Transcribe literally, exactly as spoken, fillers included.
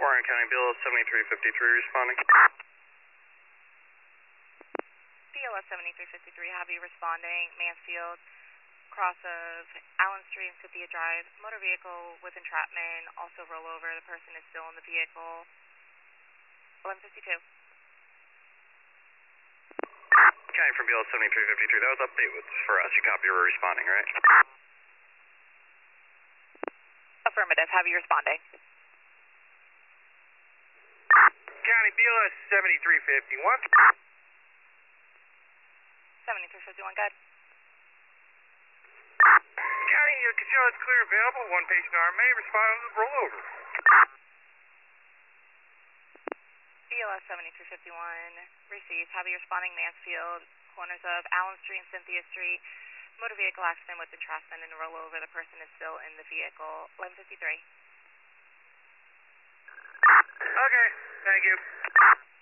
Warren County, B L S seventy-three fifty-three responding. B L S seventy-three fifty-three, have you responding, Mansfield, cross of Allen Street and Cynthia Drive, motor vehicle with entrapment, also rollover, the person is still in the vehicle, eleven fifty-two. County from B L S seventy-three fifty-three, that was update with, for us, you copy, we're responding, right? Affirmative, have you responding? County, B L S seventy-three fifty-one. seventy-three fifty-one, good. County, your Casella is clear available, one patient R M A, respond to the rollover. B L S seventy-three fifty-one, received, have you responding, Mansfield, corners of Allen Street and Cynthia Street, motor vehicle accident with entrapment and rollover, the person is still in the vehicle, eleven fifty-three. Okay, thank you.